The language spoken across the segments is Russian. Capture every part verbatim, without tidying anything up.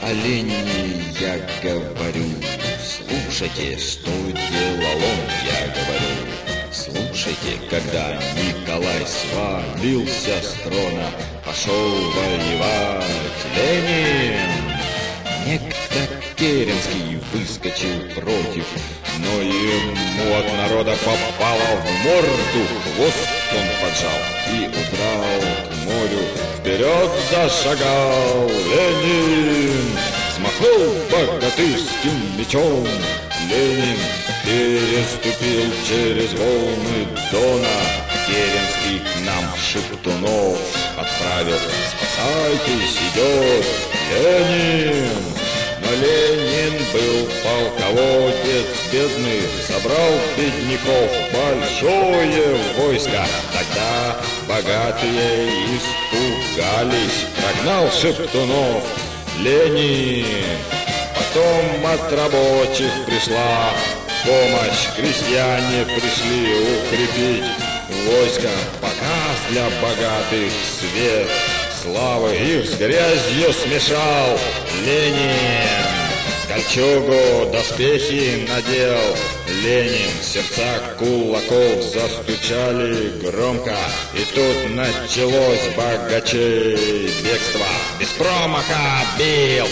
о Ленине я говорю. Слушайте, что делал он, я говорю. Слушайте, когда Николай свалился с трона, пошел воевать Ленин. Некто Керенский выскочил против, но ему от народа попало в морду. Хвост он поджал и удрал к морю. Вперед зашагал Ленин, взмахнул богатырским мечом. Ленин переступил через волны Дона. Керенский к нам шептунов отправил. Спасайтесь, идет Ленин. Но Ленин был полководец бедный, собрал бедняков большое войско. Тогда богатые испугались, прогнал шептунов Ленин. Потом от рабочих пришла помощь, крестьяне пришли укрепить войско. Показ для богатых свет славы их с грязью смешал Ленин. Кольчугу, доспехи надел Ленин, сердца кулаков застучали громко. И тут началось богачей бегство. Без промаха бил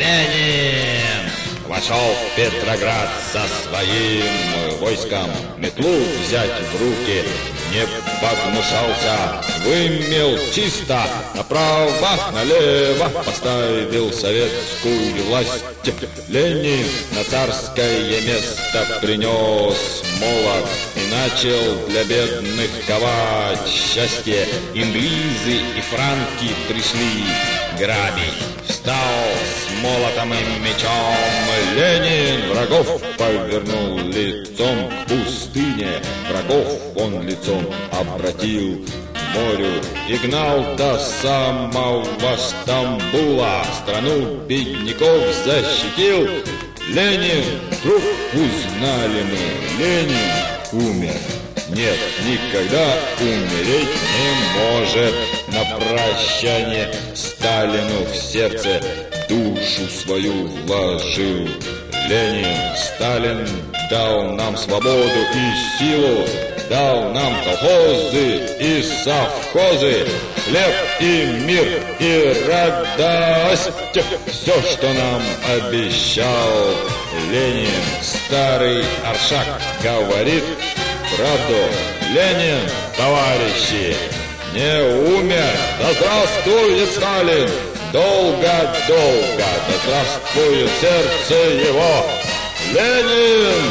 Ленин. Вошел в Петроград со своим войском, метлу взять в руки не погнушался, вымел чисто, направо, налево поставил советскую власть. Ленин на царское место принес молот и начал для бедных ковать счастье. Инглизы и франки пришли грабить. Встал с молотом и мечом Ленин, врагов повернул лицом к пустыне. Врагов он лицом обратил к морю и гнал до самого Стамбула. Страну бедняков защитил Ленин. Вдруг узнали мы, Ленин умер. Нет, никогда умереть не может. На прощание Сталину в сердце душу свою вложил Ленин. Сталин дал нам свободу и силу, дал нам колхозы и совхозы, хлеб и мир и радость. Все, что нам обещал Ленин. Старый Аршак говорит правду. Ленин, товарищи, не умер. Да здравствует Сталин! Долго-долго, да здравствует сердце его! Ленин!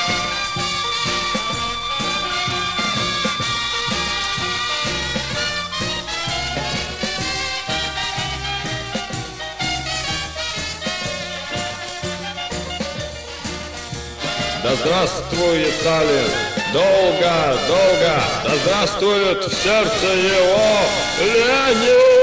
Да здравствует Сталин! Долго, долго, да здравствует в сердце его Ленин!